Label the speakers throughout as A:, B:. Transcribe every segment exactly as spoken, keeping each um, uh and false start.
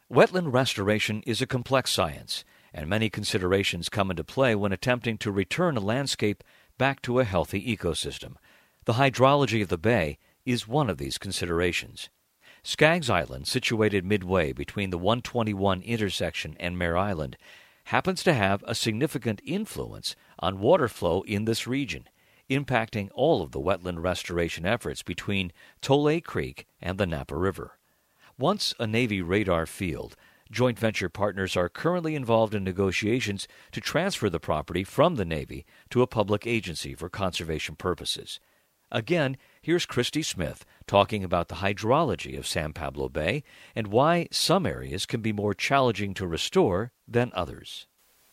A: Wetland restoration is a complex science, and many considerations come into play when attempting to return a landscape back to a healthy ecosystem. The hydrology of the bay is one of these considerations. Skaggs Island, situated midway between the one twenty-one intersection and Mare Island, happens to have a significant influence on water flow in this region, impacting all of the wetland restoration efforts between Tole Creek and the Napa River. Once a Navy radar field, joint venture partners are currently involved in negotiations to transfer the property from the Navy to a public agency for conservation purposes. Again, here's Christy Smith talking about the hydrology of San Pablo Bay and why some areas can be more challenging to restore than others.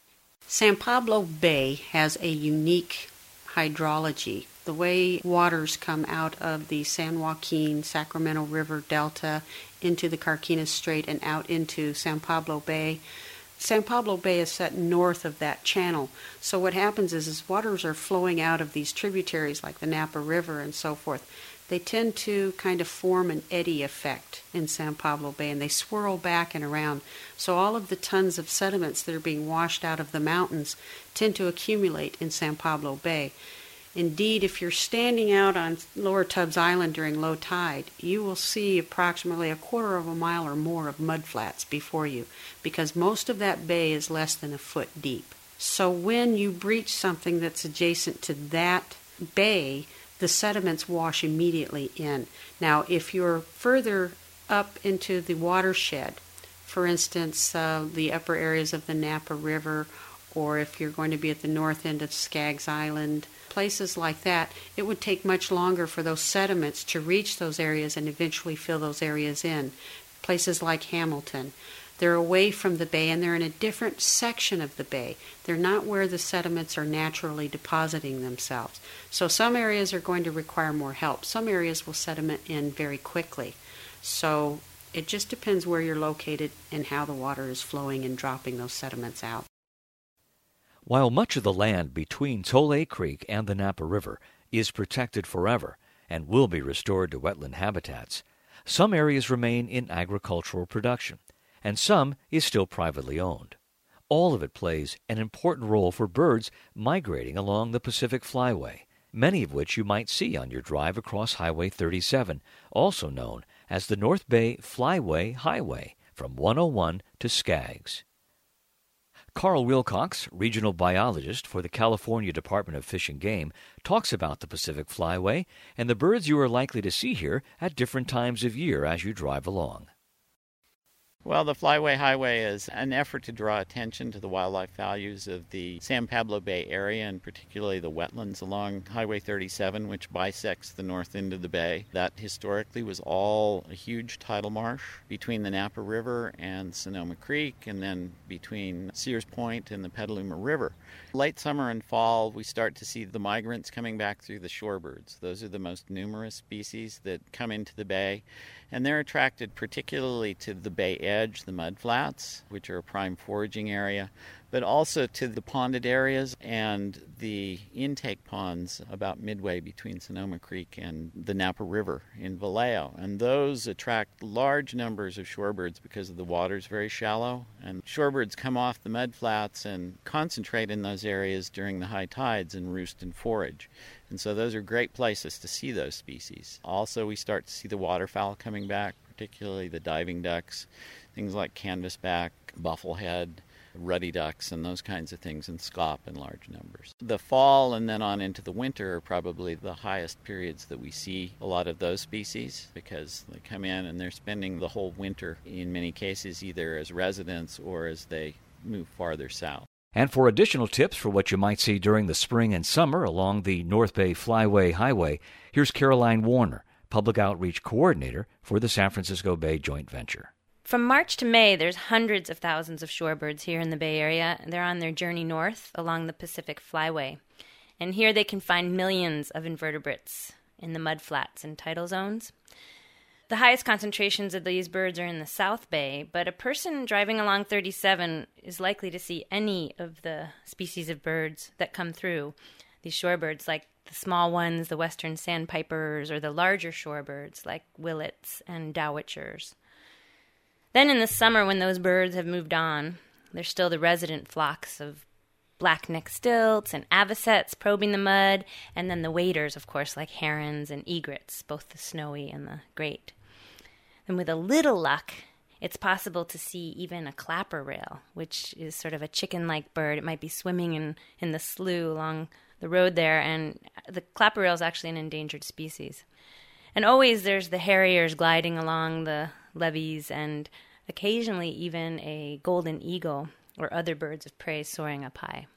B: San Pablo Bay has a unique hydrology. The way waters come out of the San Joaquin, Sacramento River Delta into the Carquinez Strait and out into San Pablo Bay. San Pablo Bay is set north of that channel. So what happens is, is waters are flowing out of these tributaries like the Napa River and so forth. They tend to kind of form an eddy effect in San Pablo Bay, and they swirl back and around. So all of the tons of sediments that are being washed out of the mountains tend to accumulate in San Pablo Bay. Indeed, if you're standing out on Lower Tubbs Island during low tide, you will see approximately a quarter of a mile or more of mudflats before you, because most of that bay is less than a foot deep. So when you breach something that's adjacent to that bay, the sediments wash immediately in. Now, if you're further up into the watershed, for instance, uh, the upper areas of the Napa River, or if you're going to be at the north end of Skaggs Island, places like that, it would take much longer for those sediments to reach those areas and eventually fill those areas in. Places like Hamilton, they're away from the bay and they're in a different section of the bay. They're not where the sediments are naturally depositing themselves. So some areas are going to require more help. Some areas will sediment in very quickly. So it just depends where you're located and how the water is flowing and dropping those sediments out.
A: While much of the land between Tole Creek and the Napa River is protected forever and will be restored to wetland habitats, some areas remain in agricultural production, and some is still privately owned. All of it plays an important role for birds migrating along the Pacific Flyway, many of which you might see on your drive across Highway thirty-seven, also known as the North Bay Flyway Highway, from one oh one to Skaggs. Carl Wilcox, regional biologist for the California Department of Fish and Game, talks about the Pacific Flyway and the birds you are likely to see here at different times of year as you drive along.
C: Well, the Flyway Highway is an effort to draw attention to the wildlife values of the San Pablo Bay area, and particularly the wetlands along Highway thirty-seven, which bisects the north end of the bay. That historically was all a huge tidal marsh between the Napa River and Sonoma Creek, and then between Sears Point and the Petaluma River. Late summer and fall, we start to see the migrants coming back through the shorebirds. Those are the most numerous species that come into the bay, and they're attracted particularly to the bay edge, the mudflats, which are a prime foraging area, but also to the ponded areas and the intake ponds about midway between Sonoma Creek and the Napa River in Vallejo. And those attract large numbers of shorebirds because the water's very shallow, and shorebirds come off the mudflats and concentrate in those areas during the high tides and roost and forage. And so those are great places to see those species. Also, we start to see the waterfowl coming back, particularly the diving ducks, things like canvasback, bufflehead, ruddy ducks, and those kinds of things, and scaup in large numbers. The fall and then on into the winter are probably the highest periods that we see a lot of those species, because they come in and they're spending the whole winter, in many cases, either as residents or as they move farther south.
A: And for additional tips for what you might see during the spring and summer along the North Bay Flyway Highway, here's Caroline Warner, Public Outreach Coordinator for the San Francisco Bay Joint Venture.
D: From March to May, there's hundreds of thousands of shorebirds here in the Bay Area. They're on their journey north along the Pacific Flyway. And here they can find millions of invertebrates in the mudflats and tidal zones. The highest concentrations of these birds are in the South Bay, but a person driving along thirty-seven is likely to see any of the species of birds that come through. These shorebirds, like the small ones, the western sandpipers, or the larger shorebirds like willets and dowitchers. Then in the summer, when those birds have moved on, there's still the resident flocks of black-necked stilts and avocets probing the mud, and then the waders, of course, like herons and egrets, both the snowy and the great. And with a little luck, it's possible to see even a clapper rail, which is sort of a chicken-like bird. It might be swimming in, in the slough along the road there, and the clapper rail is actually an endangered species. And always there's the harriers gliding along the levees, and occasionally even a golden eagle or other birds of prey soaring up high.